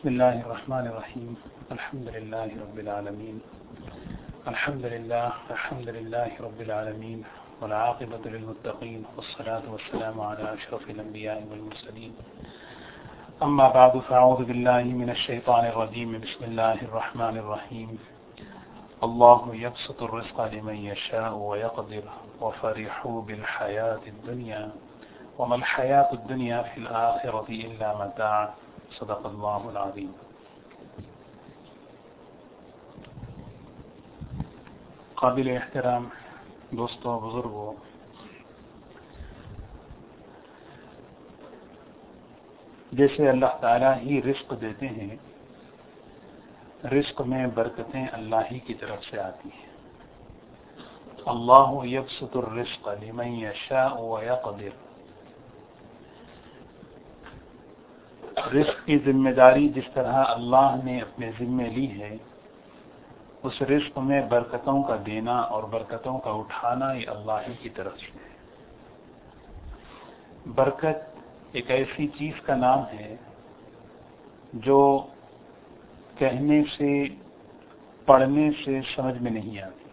بسم الله الرحمن الرحيم الحمد لله رب العالمين الحمد لله رب العالمين والعاقبة للمتقين والصلاة والسلام على أشرف الأنبياء والمرسلين أما بعد فأعوذ بالله من الشيطان الرجيم بسم الله الرحمن الرحيم الله يبسط الرزق لمن يشاء ويقدر وفرحوا بالحياة الدنيا وما الحياة الدنيا في الآخرة إلا متاع صدق اللہ العظیم۔ قابل احترام دوستوں، بزرگوں، جیسے اللہ تعالیٰ ہی رزق دیتے ہیں، رزق میں برکتیں اللہ ہی کی طرف سے آتی ہیں۔ اللہ یبسط الرزق لمن یشاء ویقدر، رزق کی ذمہ داری جس طرح اللہ نے اپنے ذمے لی ہے، اس رزق میں برکتوں کا دینا اور برکتوں کا اٹھانا یہ اللہ ہی کی طرف سے ہے۔ برکت ایک ایسی چیز کا نام ہے جو کہنے سے، پڑھنے سے سمجھ میں نہیں آتی،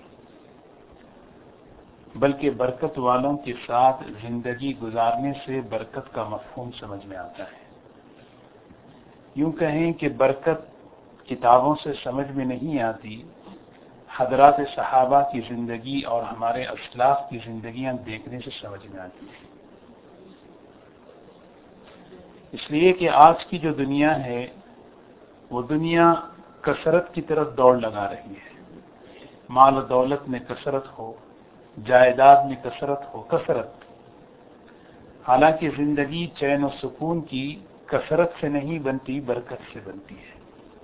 بلکہ برکت والوں کے ساتھ زندگی گزارنے سے برکت کا مفہوم سمجھ میں آتا ہے۔ یوں کہیں کہ برکت کتابوں سے سمجھ میں نہیں آتی، حضرات صحابہ کی زندگی اور ہمارے اسلاف کی زندگیاں دیکھنے سے سمجھ میں آتی ہے۔ اس لیے کہ آج کی جو دنیا ہے وہ دنیا کثرت کی طرف دوڑ لگا رہی ہے، مال و دولت میں کثرت ہو، جائیداد میں کثرت ہو، کثرت، حالانکہ زندگی چین و سکون کی کثرت سے نہیں بنتی، برکت سے بنتی ہے۔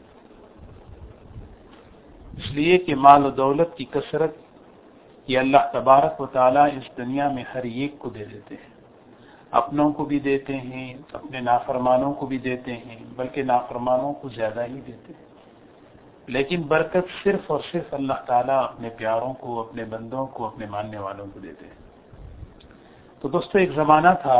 اس لیے کہ مال و دولت کی کثرت یہ اللہ تبارک و تعالیٰ اس دنیا میں ہر ایک کو دے دیتے ہیں، اپنوں کو بھی دیتے ہیں، اپنے نافرمانوں کو بھی دیتے ہیں، بلکہ نافرمانوں کو زیادہ ہی دیتے ہیں، لیکن برکت صرف اور صرف اللہ تعالیٰ اپنے پیاروں کو، اپنے بندوں کو، اپنے ماننے والوں کو دیتے ہیں۔ تو دوستو، ایک زمانہ تھا،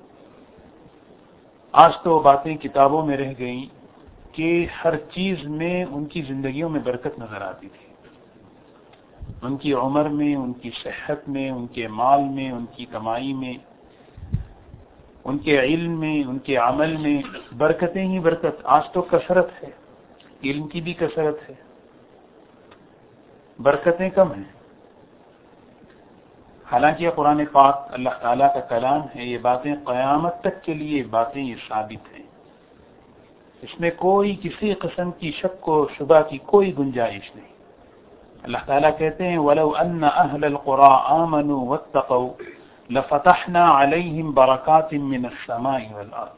آج تو باتیں کتابوں میں رہ گئیں، کہ ہر چیز میں ان کی زندگیوں میں برکت نظر آتی تھی، ان کی عمر میں، ان کی صحت میں، ان کے مال میں، ان کی کمائی میں، ان کے علم میں، ان کے عمل میں برکتیں ہی برکت۔ آج تو کثرت ہے، علم کی بھی کثرت ہے، برکتیں کم ہیں۔ حالانکہ یہ قرآن پاک اللہ تعالیٰ کا کلام ہے، یہ باتیں قیامت تک کے لیے باتیں یہ ثابت ہیں، اس میں کوئی کسی قسم کی شک و شبہ کی کوئی گنجائش نہیں۔ اللہ تعالیٰ کہتے ہیں وَلَوْ أَنَّ أَهْلَ الْقُرَىٰ آمَنُوا وَاتَّقَوْا لَفَتَحْنَا عَلَيْهِمْ بَرَكَاتٍ مِّنَ السَّمَاءِ وَالْأَرْضِ۔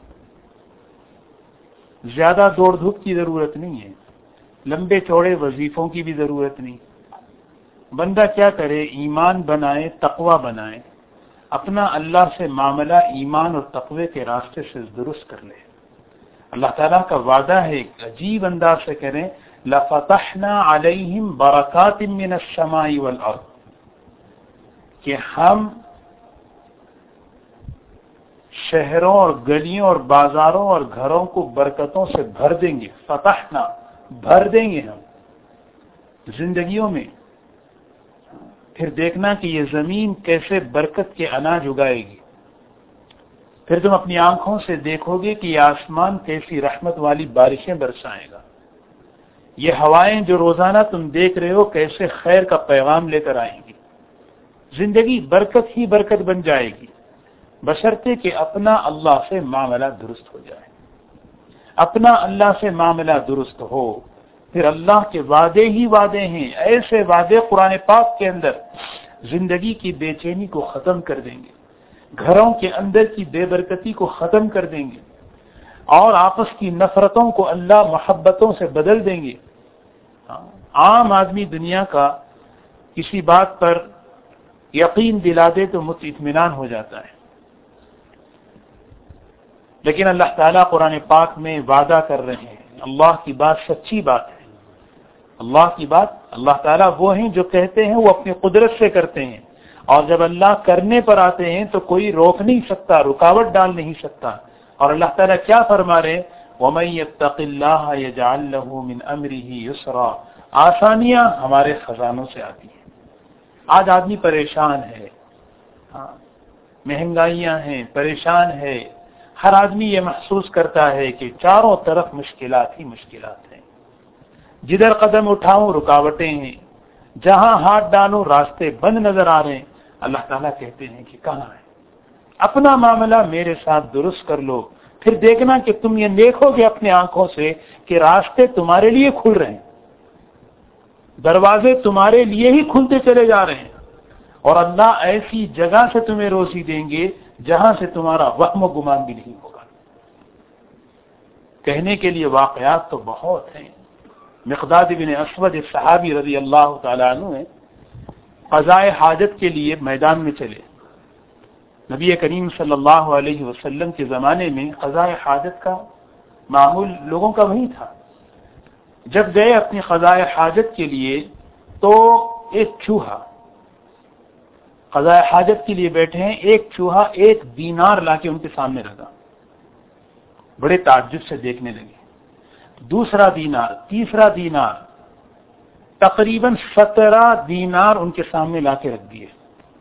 زیادہ دوڑ دھوپ کی ضرورت نہیں ہے، لمبے چوڑے وظیفوں کی بھی ضرورت نہیں۔ بندہ کیا کرے؟ ایمان بنائے، تقوی بنائے، اپنا اللہ سے معاملہ ایمان اور تقوی کے راستے سے درست کر لے۔ اللہ تعالیٰ کا وعدہ ہے، ایک عجیب انداز سے کریں لَفَتَحْنَا عَلَيْهِمْ بَرَكَاتٍ مِّنَ السَّمَاءِ وَالْأَرْضِ، کہ ہم شہروں اور گلیوں اور بازاروں اور گھروں کو برکتوں سے بھر دیں گے۔ فتحنا، بھر دیں گے ہم زندگیوں میں۔ پھر دیکھنا کہ یہ زمین کیسے برکت کے اناج اگائے گی، پھر تم اپنی آنکھوں سے دیکھو گے کہ یہ آسمان کیسی رحمت والی بارشیں برسائے گا، یہ ہوائیں جو روزانہ تم دیکھ رہے ہو کیسے خیر کا پیغام لے کر آئیں گی۔ زندگی برکت ہی برکت بن جائے گی، بشرطے کہ اپنا اللہ سے معاملہ درست ہو جائے۔ اپنا اللہ سے معاملہ درست ہو، پھر اللہ کے وعدے ہی وعدے ہیں، ایسے وعدے قرآن پاک کے اندر زندگی کی بے چینی کو ختم کر دیں گے، گھروں کے اندر کی بے برکتی کو ختم کر دیں گے، اور آپس کی نفرتوں کو اللہ محبتوں سے بدل دیں گے۔ عام آدمی دنیا کا کسی بات پر یقین دلا دے تو اطمینان ہو جاتا ہے، لیکن اللہ تعالیٰ قرآن پاک میں وعدہ کر رہے ہیں، اللہ کی بات سچی بات ہے، اللہ کی بات، اللہ تعالیٰ وہ ہیں جو کہتے ہیں وہ اپنی قدرت سے کرتے ہیں، اور جب اللہ کرنے پر آتے ہیں تو کوئی روک نہیں سکتا، رکاوٹ ڈال نہیں سکتا۔ اور اللہ تعالیٰ کیا فرما رہے ہیں؟ وَمَن يَتَّقِ اللَّهَ يَجْعَل لَّهُ مِنْ أَمْرِهِ يُسْرًا. آسانیاں ہمارے خزانوں سے آتی ہیں. آج آدمی پریشان ہے, مہنگائیاں ہیں, پریشان ہے. ہر آدمی یہ محسوس کرتا ہے کہ چاروں طرف مشکلات ہی مشکلات ہیں. جدھر قدم اٹھاؤں رکاوٹیں ہیں, جہاں ہاتھ ڈالوں راستے بند نظر آ رہے ہیں. اللہ تعالیٰ کہتے ہیں کہ کہاں ہے, اپنا معاملہ میرے ساتھ درست کر لو, پھر دیکھنا کہ تم یہ دیکھو گے اپنی آنکھوں سے کہ راستے تمہارے لیے کھل رہے ہیں, دروازے تمہارے لیے ہی کھلتے چلے جا رہے ہیں, اور اللہ ایسی جگہ سے تمہیں روزی دیں گے جہاں سے تمہارا وہم و گمان بھی نہیں ہوگا. کہنے کے لیے واقعات تو بہت ہیں. مقداد بن اسود صحابی رضی اللہ تعالیٰ عنہ ہیں, قضاء حاجت کے لیے میدان میں چلے. نبی کریم صلی اللہ علیہ وسلم کے زمانے میں قضاء حاجت کا معمول لوگوں کا وہی تھا. جب گئے اپنی قضاء حاجت کے لیے تو ایک چوہا, قضاء حاجت کے لیے بیٹھے ہیں, ایک چوہا 1 دینار لا کے ان کے سامنے رکھا. بڑے تعجب سے دیکھنے لگے. دوسرا دینار, تیسرا دینار, تقریباً 17 دینار ان کے سامنے لا کے رکھ دیے.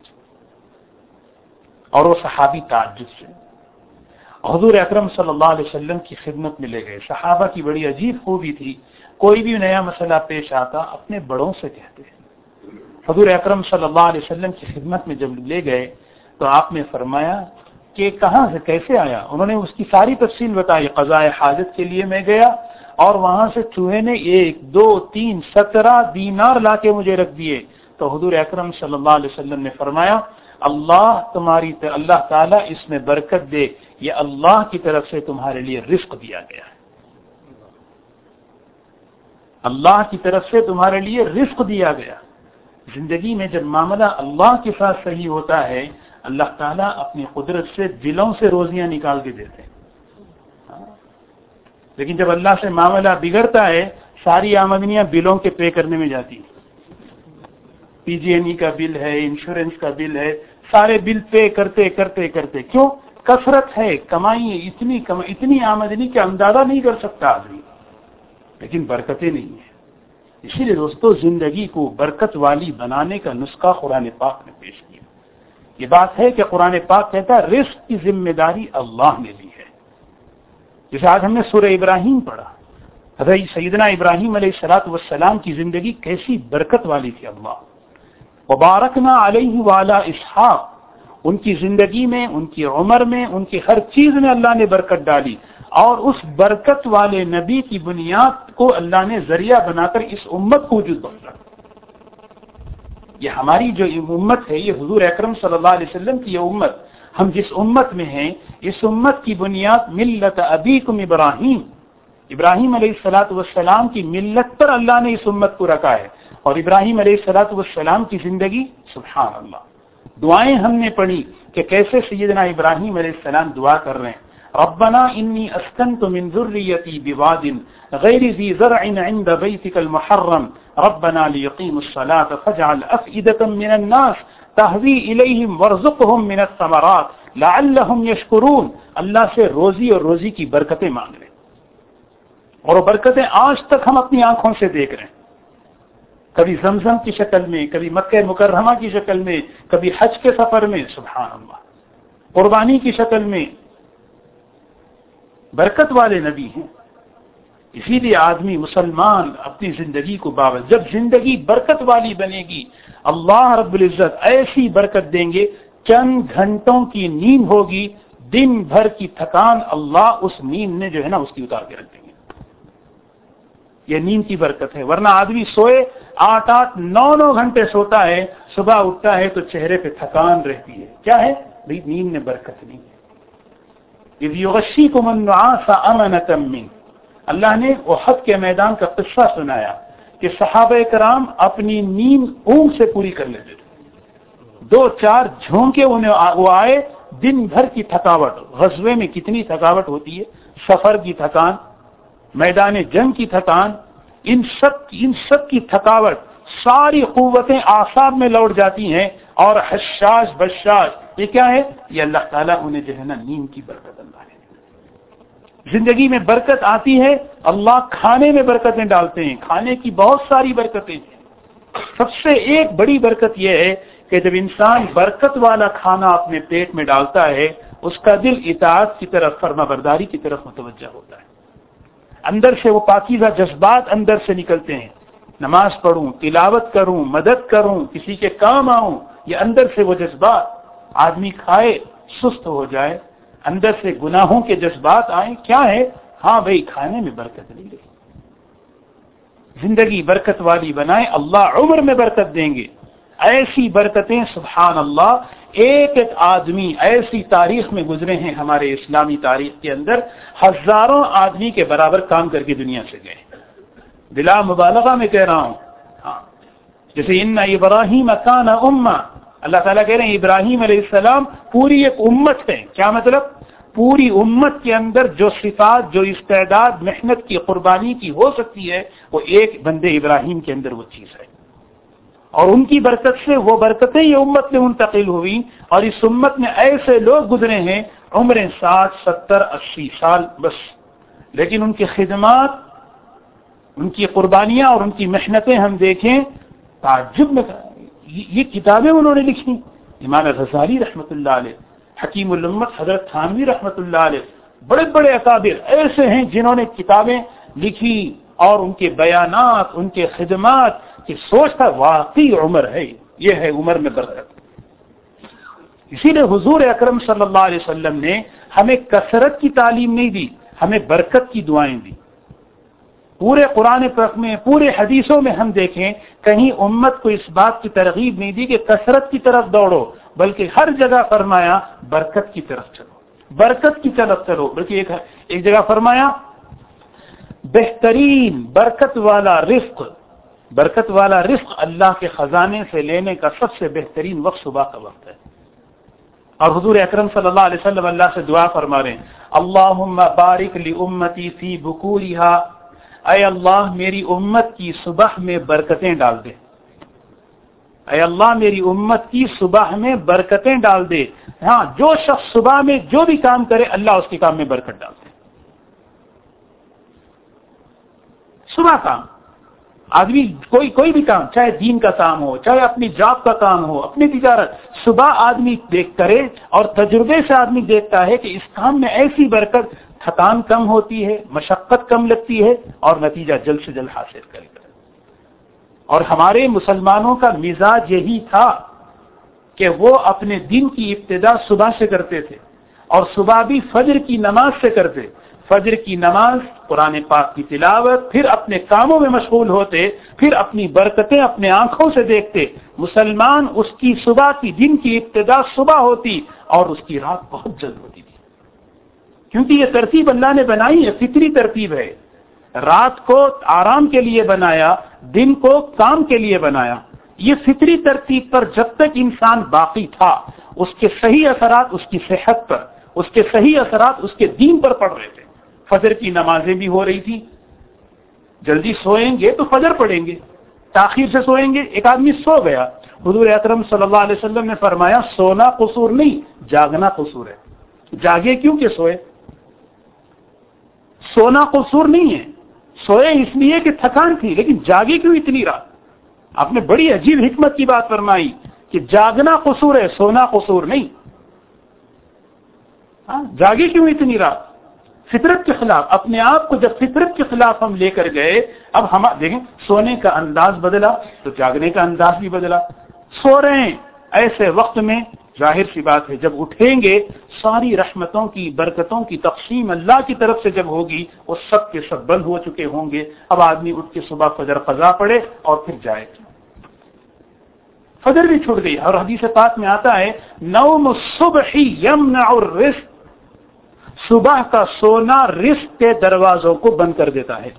اور وہ صحابی تعجب سے حضور اکرم صلی اللہ علیہ وسلم کی خدمت میں لے گئے. صحابہ کی بڑی عجیب خوبی تھی, کوئی بھی نیا مسئلہ پیش آتا اپنے بڑوں سے کہتے ہیں. حضور اکرم صلی اللہ علیہ وسلم کی خدمت میں جب لے گئے تو آپ نے فرمایا کہ کہاں سے کیسے آیا. انہوں نے اس کی ساری تفصیل بتائی. قضاء حاجت کے لیے میں گیا اور وہاں سے چوہے نے 1 2 3 17 دینار لا کے مجھے رکھ دیے. تو حضور اکرم صلی اللہ علیہ وسلم نے فرمایا اللہ تعالیٰ اس میں برکت دے, یہ اللہ کی طرف سے تمہارے لیے رزق دیا گیا ہے. اللہ کی طرف سے تمہارے لیے رزق دیا گیا. زندگی میں جب معاملہ اللہ کے ساتھ صحیح ہوتا ہے, اللہ تعالیٰ اپنی قدرت سے دلوں سے روزیاں نکال کے دیتے ہیں. لیکن جب اللہ سے معاملہ بگڑتا ہے, ساری آمدنیاں بلوں کے پے کرنے میں جاتی ہیں. پی جی این ای کا بل ہے, انشورنس کا بل ہے, سارے بل پے کرتے کرتے کرتے. کیوں؟ کثرت ہے, کمائی اتنی آمدنی کا اندازہ نہیں کر سکتا آدمی, لیکن برکتیں نہیں ہیں. اسی لیے دوستو, زندگی کو برکت والی بنانے کا نسخہ قرآن پاک نے پیش کیا. یہ بات ہے کہ قرآن پاک کہتا ہے رزق کی ذمہ داری اللہ نے لی ہے. جیسے آج ہم نے سورہ ابراہیم پڑھا, حضرت سیدنا ابراہیم علیہ السلام کی زندگی کیسی برکت والی تھی. اللہ وبارکنا علیہ وعلی اسحاق, ان کی زندگی میں, ان کی عمر میں, ان کی ہر چیز میں اللہ نے برکت ڈالی, اور اس برکت والے نبی کی بنیاد کو اللہ نے ذریعہ بنا کر اس امت کو وجود بخشا. یہ ہماری جو امت ہے, یہ حضور اکرم صلی اللہ علیہ وسلم کی یہ امت, ہم جس امت میں ہیں, اس امت کی بنیاد ملت ابیکم ابراہیم علیہ السلام کی ملت پر اللہ نے اس امت کو رکھا ہے. اور ابراہیم علیہ السلام کی زندگی, سبحان اللہ, دعائیں ہم نے پڑھی کہ کیسے سیدنا ابراہیم علیہ السلام دعا کر رہے ہیں. ربنا انی اسکنت من ذریتی بواد غیر ذی زرع عند بیتک المحرم ربنا لیقیموا الصلاة فاجعل افئدة من الناس تہوی الیہم وارزقہم من الثمرات لعلہم یشکرون. اللہ سے روزی اور روزی کی برکتیں مانگ رہے ہیں, اور وہ برکتیں آج تک ہم اپنی آنکھوں سے دیکھ رہے ہیں. کبھی زمزم کی شکل میں, کبھی مکہ مکرمہ کی شکل میں, کبھی حج کے سفر میں, سبحان اللہ, قربانی کی شکل میں. برکت والے نبی ہیں. اسی لیے آدمی مسلمان اپنی زندگی کو جب زندگی برکت والی بنے گی, اللہ رب العزت ایسی برکت دیں گے, چند گھنٹوں کی نیند ہوگی, دن بھر کی تھکان اللہ اس نیند نے جو ہے نا اس کی اتار کے رکھ دیں گے. یہ نیند کی برکت ہے. ورنہ آدمی سوئے 8-9 گھنٹے سوتا ہے, صبح اٹھتا ہے تو چہرے پہ تھکان رہتی ہے. کیا ہے بھئی؟ نیند میں برکت نہیں ہے. اذ یغشیکم النعاس امنۃ من, اللہ نے احد کے میدان کا قصہ سنایا کہ صحابہ کرام اپنی نیند اونگ سے پوری کر لیتے تھے. 2-4 جھونکے انہیں وہ آئے, دن بھر کی تھکاوٹ, غزوے میں کتنی تھکاوٹ ہوتی ہے, سفر کی تھکان, میدان جنگ کی تھکان, ان سب کی تھکاوٹ, ساری قوتیں اعصاب میں لوٹ جاتی ہیں, اور حشاش بشاش, یہ کیا ہے؟ یہ اللہ تعالیٰ انہیں جو ہے نا نیند کی برکت اللہ ہے. زندگی میں برکت آتی ہے، اللہ کھانے میں برکتیں ڈالتے ہیں، کھانے کی بہت ساری برکتیں ہیں۔ سب سے ایک بڑی برکت یہ ہے کہ جب انسان برکت والا کھانا اپنے پیٹ میں ڈالتا ہے، اس کا دل اطاعت کی طرف، فرما برداری کی طرف متوجہ ہوتا ہے، اندر سے وہ پاکیزہ جذبات اندر سے نکلتے ہیں، نماز پڑھوں، تلاوت کروں، مدد کروں، کسی کے کام آؤں، یہ اندر سے وہ جذبات، آدمی کھائے سست ہو جائے، اندر سے گناہوں کے جذبات آئیں، کیا ہے؟ ہاں بھائی کھانے میں برکت نہیں رہی، زندگی برکت والی بنائے، اللہ عمر میں برکت دیں گے، ایسی برکتیں سبحان اللہ۔ ایک ایک آدمی ایسی تاریخ میں گزرے ہیں ہمارے اسلامی تاریخ کے اندر، ہزاروں آدمی کے برابر کام کر کے دنیا سے گئے، بلا مبالغہ میں کہہ رہا ہوں۔ ہاں جیسے ان ابراہیم کان امہ، اللہ تعالیٰ کہہ رہے ہیں ابراہیم علیہ السلام پوری ایک امت ہے، کیا مطلب؟ پوری امت کے اندر جو صفات، جو استعداد محنت کی، قربانی کی ہو سکتی ہے، وہ ایک بندے ابراہیم کے اندر وہ چیز ہے، اور ان کی برکت سے وہ برکتیں یہ امت میں منتقل ہوئی، اور اس امت میں ایسے لوگ گزرے ہیں عمریں 60 70 80 سال بس، لیکن ان کی خدمات، ان کی قربانیاں اور ان کی محنتیں ہم دیکھیں تعجب میں۔ یہ کتابیں انہوں نے لکھی، امام غزالی رحمۃ اللہ علیہ، حکیم الامت حضرت تھانوی رحمۃ اللہ علیہ، بڑے بڑے اکابر ایسے ہیں جنہوں نے کتابیں لکھی، اور ان کے بیانات، ان کے خدمات کی سوچ تھا واقعی عمر ہے، یہ ہے عمر میں برکت۔ اسی لیے حضور اکرم صلی اللہ علیہ وسلم نے ہمیں کثرت کی تعلیم نہیں دی، ہمیں برکت کی دعائیں دی۔ پورے قرآن پاک میں، پورے حدیثوں میں ہم دیکھیں کہیں امت کو اس بات کی ترغیب نہیں دی کہ کثرت کی طرف دوڑو، بلکہ ہر جگہ فرمایا برکت کی طرف چلو، برکت کی طرف چلو، بلکہ ایک جگہ فرمایا بہترین برکت والا رزق، برکت والا رزق اللہ کے خزانے سے لینے کا سب سے بہترین وقت صبح کا وقت ہے۔ اور حضور اکرم صلی اللہ علیہ وسلم اللہ سے دعا فرما رہے ہیں اللہم بارک لامتی فی بکورہا، اے اللہ میری امت کی صبح میں برکتیں ڈال دے، اے اللہ میری امت کی صبح میں برکتیں ڈال دے۔ ہاں جو شخص صبح میں جو بھی کام کرے اللہ اس کے کام میں برکت ڈال دے۔ صبح کام، آدمی کوئی بھی کام، چاہے دین کا کام ہو، چاہے اپنی جاب کا کام ہو، اپنی تجارت، صبح آدمی دیکھ کرے، اور تجربے سے آدمی دیکھتا ہے کہ اس کام میں ایسی برکت، تھکان کم ہوتی ہے، مشقت کم لگتی ہے، اور نتیجہ جلد سے جلد حاصل کرے گا۔ اور ہمارے مسلمانوں کا مزاج یہی تھا کہ وہ اپنے دن کی ابتدا صبح سے کرتے تھے، اور صبح بھی فجر کی نماز سے کرتے، فجر کی نماز، قرآن پاک کی تلاوت، پھر اپنے کاموں میں مشغول ہوتے، پھر اپنی برکتیں اپنے آنکھوں سے دیکھتے۔ مسلمان اس کی صبح کی، دن کی ابتدا صبح ہوتی، اور اس کی رات بہت جلد ہوتی تھی، کیونکہ یہ ترتیب اللہ نے بنائی ہے، فطری ترتیب ہے۔ رات کو آرام کے لیے بنایا، دن کو کام کے لیے بنایا۔ یہ فطری ترتیب پر جب تک انسان باقی تھا، اس کے صحیح اثرات اس کی صحت پر، اس کے صحیح اثرات اس کے دین پر پڑ رہے تھے۔ فجر کی نمازیں بھی ہو رہی تھی، جلدی سوئیں گے تو فجر پڑھیں گے، تاخیر سے سوئیں گے، ایک آدمی سو گیا، حضور اکرم صلی اللہ علیہ وسلم نے فرمایا سونا قصور نہیں، جاگنا قصور ہے۔ جاگے کیوں کہ سوئے، سونا قصور نہیں ہے، سوئے اس لیے کہ تھکان تھی، لیکن جاگے کیوں اتنی رات؟ آپ نے بڑی عجیب حکمت کی بات فرمائی کہ جاگنا قصور ہے، سونا قصور نہیں۔ جاگے کیوں اتنی رات؟ فطرت کے خلاف، اپنے آپ کو جب فطرت کے خلاف ہم لے کر گئے، اب ہم دیکھیں سونے کا انداز بدلا تو جاگنے کا انداز بھی بدلا۔ سو رہے ہیں ایسے وقت میں، ظاہر سی بات ہے جب اٹھیں گے ساری رحمتوں کی، برکتوں کی تقسیم اللہ کی طرف سے جب ہوگی، وہ سب کے سب بند ہو چکے ہوں گے۔ اب آدمی اٹھ کے صبح فجر قضا پڑے اور پھر جائے، فجر بھی چھوٹ گئی۔ اور حدیث پاک میں آتا ہے نوم الصبح یمنع الرزق، صبح کا سونا رزق کے دروازوں کو بند کر دیتا ہے۔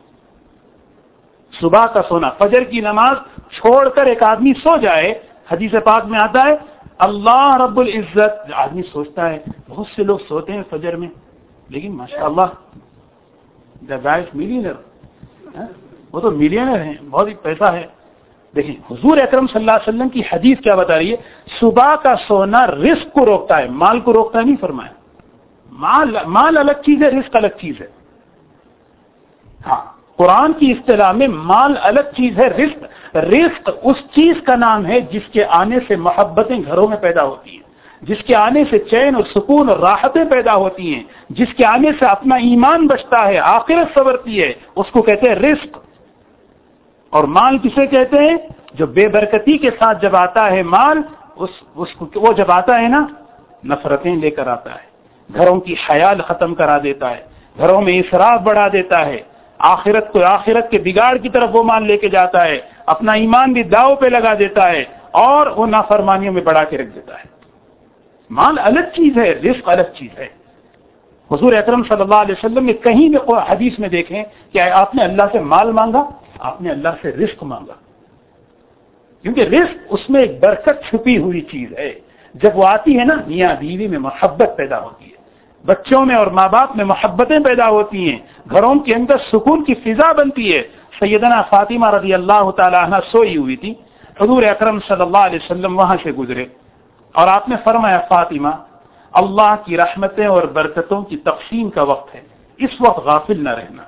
صبح کا سونا، فجر کی نماز چھوڑ کر ایک آدمی سو جائے، حدیث پاک میں آتا ہے اللہ رب العزت، آدمی سوچتا ہے بہت سے لوگ سوتے ہیں فجر میں، لیکن ماشاءاللہ the guy is millionaire، وہ تو ملینئر ہیں، بہت ہی پیسہ ہے۔ دیکھیں حضور اکرم صلی اللہ علیہ وسلم کی حدیث کیا بتا رہی ہے، صبح کا سونا رزق کو روکتا ہے، مال کو روکتا نہیں فرمایا، مال الگ چیز ہے، رزق الگ چیز ہے. ہاں، قرآن کی اصطلاح میں مال الگ چیز ہے. رزق اس چیز کا نام ہے جس کے آنے سے محبتیں گھروں میں پیدا ہوتی ہیں، جس کے آنے سے چین اور سکون اور راحتیں پیدا ہوتی ہیں، جس کے آنے سے اپنا ایمان بچتا ہے، آخرت سنورتی ہے، اس کو کہتے ہیں رزق. اور مال کسے کہتے ہیں؟ جو بے برکتی کے ساتھ جب آتا ہے مال، وہ جب آتا ہے نا، نفرتیں لے کر آتا ہے، گھروں کی حیال ختم کرا دیتا ہے، گھروں میں اسراف بڑھا دیتا ہے، آخرت کے بگاڑ کی طرف وہ مال لے کے جاتا ہے، اپنا ایمان بھی داؤ پہ لگا دیتا ہے اور وہ نافرمانیوں میں بڑھا کے رکھ دیتا ہے. مال الگ چیز ہے، رزق الگ چیز ہے. حضور اکرم صلی اللہ علیہ وسلم نے کہیں بھی حدیث میں دیکھیں کہ آپ نے اللہ سے مال مانگا، آپ نے اللہ سے رزق مانگا، کیونکہ رزق اس میں ایک برکت چھپی ہوئی چیز ہے. جب وہ آتی ہے نا، میاں بیوی میں محبت پیدا ہوتی ہے، بچوں میں اور ماں باپ میں محبتیں پیدا ہوتی ہیں، گھروں کے اندر سکون کی فضا بنتی ہے. سیدنا فاطمہ رضی اللہ تعالی عنہ سوئی ہوئی تھی، حضور اکرم صلی اللہ علیہ وسلم وہاں سے گزرے اور آپ نے فرمایا، فاطمہ، اللہ کی رحمتیں اور برکتوں کی تقسیم کا وقت ہے، اس وقت غافل نہ رہنا.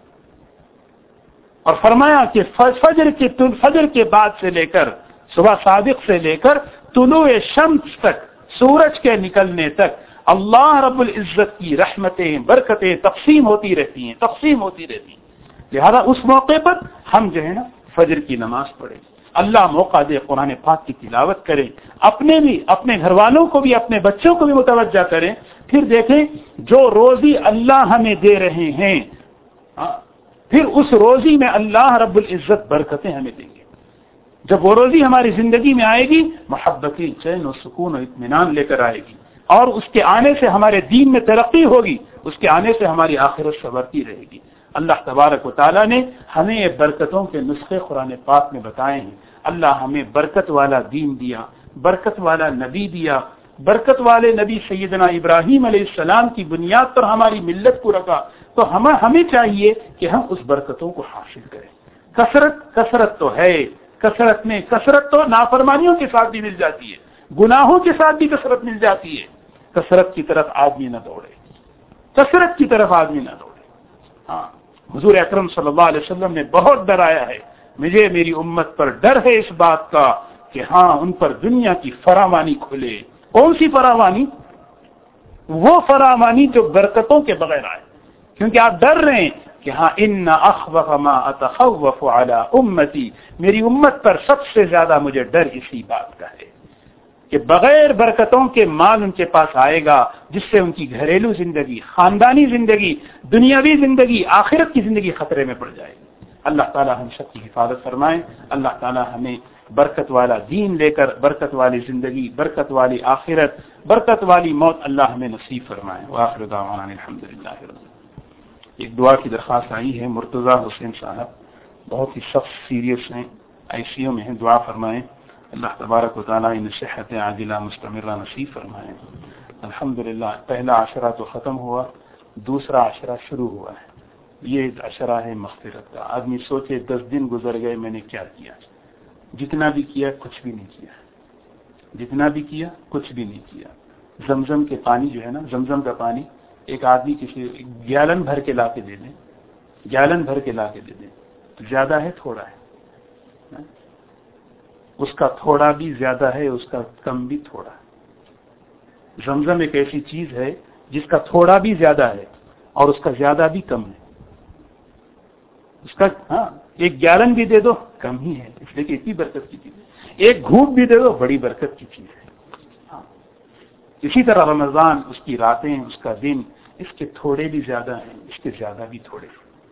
اور فرمایا کہ فجر کے بعد سے لے کر صبح صادق سے لے کر طلوع شمس تک، سورج کے نکلنے تک اللہ رب العزت کی رحمتیں برکتیں تقسیم ہوتی رہتی ہیں. لہذا اس موقع پر ہم جو ہے نا فجر کی نماز پڑھیں، اللہ موقع دے قرآن پاک کی تلاوت کریں، اپنے بھی، اپنے گھر والوں کو بھی، اپنے بچوں کو بھی متوجہ کریں. پھر دیکھیں جو روزی اللہ ہمیں دے رہے ہیں، پھر اس روزی میں اللہ رب العزت برکتیں ہمیں دیں گے. جب وہ روزی ہماری زندگی میں آئے گی، محبتیں، چین و سکون و اطمینان لے کر آئے گی، اور اس کے آنے سے ہمارے دین میں ترقی ہوگی، اس کے آنے سے ہماری آخرت سنورتی رہے گی. اللہ تبارک و تعالیٰ نے ہمیں یہ برکتوں کے نسخے قرآن پاک میں بتائے ہیں. اللہ ہمیں برکت والا دین دیا، برکت والا نبی دیا، برکت والے نبی سیدنا ابراہیم علیہ السلام کی بنیاد پر ہماری ملت کو رکھا. تو ہمیں چاہیے کہ ہم اس برکتوں کو حاصل کریں. کثرت تو ہے، کثرت تو نافرمانیوں کے ساتھ بھی مل جاتی ہے، گناہوں کے ساتھ بھی کثرت مل جاتی ہے. کثرت کی طرف آدمی نہ دوڑے، کثرت کی طرف آدمی نہ دوڑے. ہاں، حضور اکرم صلی اللہ علیہ وسلم نے بہت ڈرایا ہے. مجھے میری امت پر ڈر ہے اس بات کا کہ ہاں ان پر دنیا کی فراوانی کھلے. کون سی فراوانی؟ وہ فراوانی جو برکتوں کے بغیر آئے. کیونکہ آپ ڈر رہے ہیں کہ ہاں ان اخوف ما اتخوف علی امتی، میری امت پر سب سے زیادہ مجھے ڈر اسی بات کا ہے کہ بغیر برکتوں کے مال ان کے پاس آئے گا، جس سے ان کی گھریلو زندگی، خاندانی زندگی، دنیاوی زندگی، آخرت کی زندگی خطرے میں پڑ جائے گی. اللہ تعالی ہم سب کی حفاظت فرمائے. اللہ تعالی ہمیں برکت والا دین لے کر برکت والی زندگی، برکت والی آخرت، برکت والی موت اللہ ہمیں نصیب فرمائے. وآخر دعوانا الحمدللہ رب العالمین. ایک دعا کی درخواست آئی ہے. مرتضی حسین صاحب بہت ہی سخت سیریس ہیں، ICU میں ہیں، دعا فرمائیں. اللہ تبارک و تعالیٰ ان صحت عاجلہ مستمرہ نصیب فرمائے. الحمدللہ پہلا عشرہ تو ختم ہوا، دوسرا عشرہ شروع ہوا ہے. یہ عشرہ ہے مغفرت کا. آدمی سوچے 10 دن گزر گئے، میں نے کیا کیا؟ جتنا بھی کیا کچھ بھی نہیں کیا، جتنا بھی کیا کچھ بھی نہیں کیا. زمزم کے پانی جو ہے نا، زمزم کا پانی ایک آدمی کسی گیلن بھر کے لا کے دے دیں، گیلن بھر کے لا کے دے دیں، تو زیادہ ہے تھوڑا ہے؟ اس کا تھوڑا بھی زیادہ ہے، اس کا کم بھی تھوڑا ہے. زمزم ایک ایسی چیز ہے جس کا تھوڑا بھی زیادہ ہے اور اس کا زیادہ بھی کم ہے. اس کا ایک گیلن بھی دے دو کم ہی ہے، اس لیے کہ اتنی برکت کی چیز ہے. ایک گھوٹ بھی دے دو بڑی برکت کی چیز ہے. اسی طرح رمضان، اس کی راتیں، اس کا دن، اس کے تھوڑے بھی زیادہ ہیں، اس کے زیادہ بھی تھوڑے.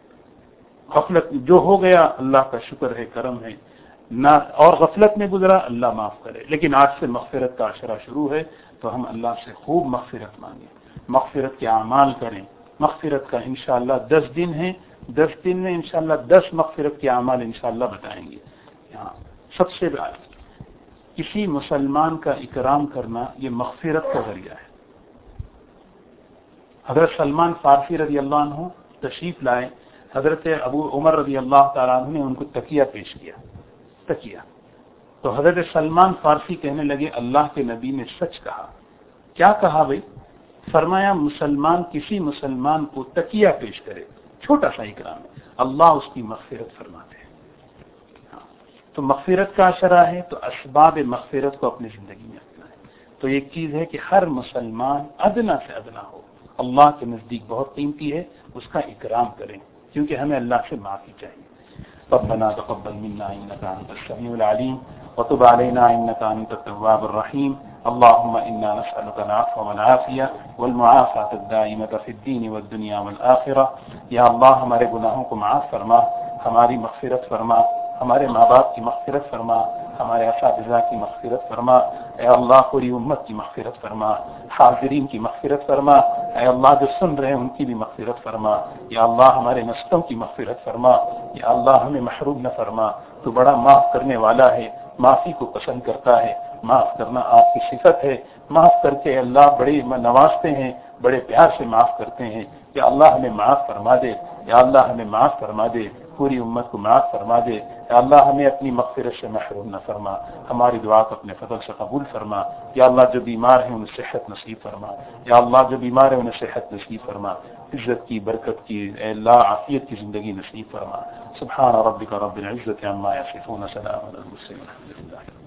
غفلت جو ہو گیا اللہ کا شکر ہے، کرم ہے نہ، اور غفلت میں گزرا اللہ معاف کرے. لیکن آج سے مغفرت کا عشرہ شروع ہے تو ہم اللہ سے خوب مغفرت مانگیں، مغفرت کے اعمال کریں. مغفرت کا انشاءاللہ 10 دن ہیں، 10 دن میں انشاءاللہ 10 مغفرت کے اعمال انشاءاللہ بتائیں گے. یہاں سب سے بڑا کسی مسلمان کا اکرام کرنا یہ مغفرت کا ذریعہ ہے. حضرت سلمان فارسی رضی اللہ عنہ تشریف لائے، حضرت ابو عمر رضی اللہ تعالیٰ عنہ نے ان کو تکیہ پیش کیا، تکیہ. تو حضرت سلمان فارسی کہنے لگے اللہ کے نبی نے سچ کہا. کیا کہا بھائی؟ فرمایا مسلمان کسی مسلمان کو تکیہ پیش کرے، چھوٹا سا اکرام ہے، اللہ اس کی مغفرت فرماتے ہیں۔ تو مغفرت کا اشارہ ہے، تو اسباب مغفرت کو اپنی زندگی میں اپنائیں۔ تو ایک چیز ہے کہ ہر مسلمان ادنا سے ادنا ہو، اللہ کے نزدیک بہت قیمتی ہے، اس کا اکرام کریں، کیونکہ ہمیں اللہ سے معافی چاہیے۔ ربنا تقبل منا انك انت السميع العليم وتب علينا انك انت التواب الرحيم اللهم انا نسالك العفو والعافيه والمعافاه الدائمه في الدين والدنيا والاخره۔ یا اللہ ہمارے گناہوں کو معاف فرما، ہماری مغفرت فرما، ہمارے ماں باپ کی مغفرت فرما، ہمارے اساتذہ کی مغفرت فرما، اے اللہ پوری امت کی مغفرت فرما، حاضرین کی مغفرت فرما، اے اللہ جو سن رہے ہیں ان کی بھی مغفرت فرما، یا اللہ ہمارے نسلوں کی مغفرت فرما، یا اللہ ہمیں محروم نہ فرما، تو بڑا معاف کرنے والا ہے، معافی کو پسند کرتا ہے، معاف کرنا آپ کی صفت ہے، معاف کر کے اللہ بڑے نوازتے ہیں، بڑے پیار سے معاف کرتے ہیں، یا اللہ ہمیں معاف فرما دے، یا اللہ ہمیں معاف فرما دے، پوری امت کو معاف فرما دے، یا اللہ ہمیں اپنی مغفرت سے محروم نہ فرما، ہماری دعا کو اپنے فضل سے قبول فرما، یا اللہ جو بیمار ہیں انہیں صحت نصیب فرما، یا اللہ جو بیمار ہیں انہیں صحت نصیب فرما، عزت کی، برکت کی، اے اللہ عافیت کی زندگی نصیب فرما۔ سبحان ربک رب العزت عما یصفون، سلام علی المرسلین، الحمد للہ۔